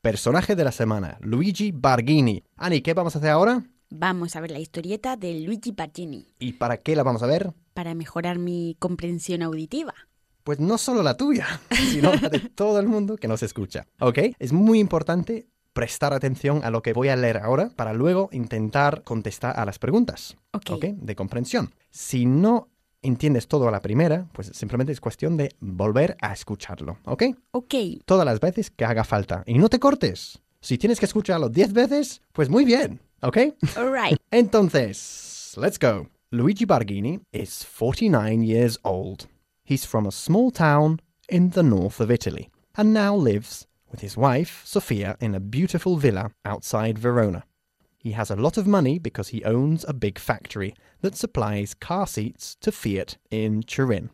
personaje de la semana, Luigi Barghini. Ani, ¿qué vamos a hacer ahora? Vamos a ver la historieta de Luigi Barghini. ¿Y para qué la vamos a ver? Para mejorar mi comprensión auditiva. Pues no solo la tuya, sino la de todo el mundo que nos escucha. ¿Ok? Es muy importante prestar atención a lo que voy a leer ahora para luego intentar contestar a las preguntas. Ok. De comprensión. Si no entiendes todo a la primera, pues simplemente es cuestión de volver a escucharlo. ¿Ok? Ok. Todas las veces que haga falta. Y no te cortes. Si tienes que escucharlo 10 veces, pues muy bien. ¿Ok? All right. Entonces, let's go. Luigi Barghini is 49 years old. He's from a small town in the north of Italy and now lives with his wife, Sofia, in a beautiful villa outside Verona. He has a lot of money because he owns a big factory that supplies car seats to Fiat in Turin.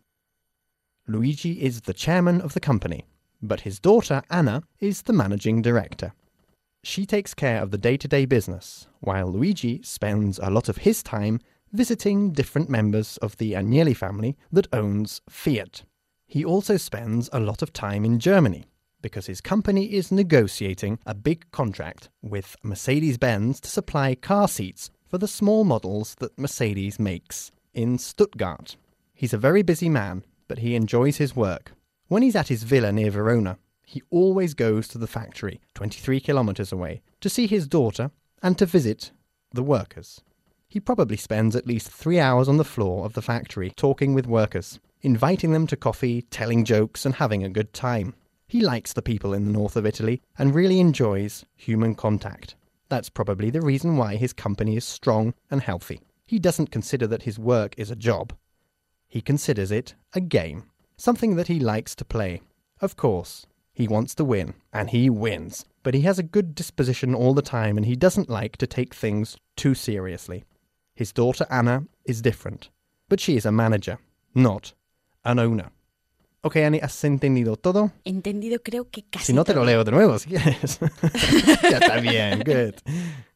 Luigi is the chairman of the company, but his daughter, Anna, is the managing director. She takes care of the day-to-day business, while Luigi spends a lot of his time visiting different members of the Agnelli family that owns Fiat. He also spends a lot of time in Germany, because his company is negotiating a big contract with Mercedes-Benz to supply car seats for the small models that Mercedes makes in Stuttgart. He's a very busy man, but he enjoys his work. When he's at his villa near Verona, he always goes to the factory, 23 kilometers away, to see his daughter and to visit the workers. He probably spends at least 3 hours on the floor of the factory talking with workers, inviting them to coffee, telling jokes and having a good time. He likes the people in the north of Italy and really enjoys human contact. That's probably the reason why his company is strong and healthy. He doesn't consider that his work is a job. He considers it a game, something that he likes to play. Of course, he wants to win, and he wins. But he has a good disposition all the time and he doesn't like to take things too seriously. His daughter Anna is different, but she is a manager, not an owner. Ok, Annie, ¿has entendido todo? Entendido creo que casi Si no, te lo todo. leo de nuevo, si quieres. Ya está bien, good.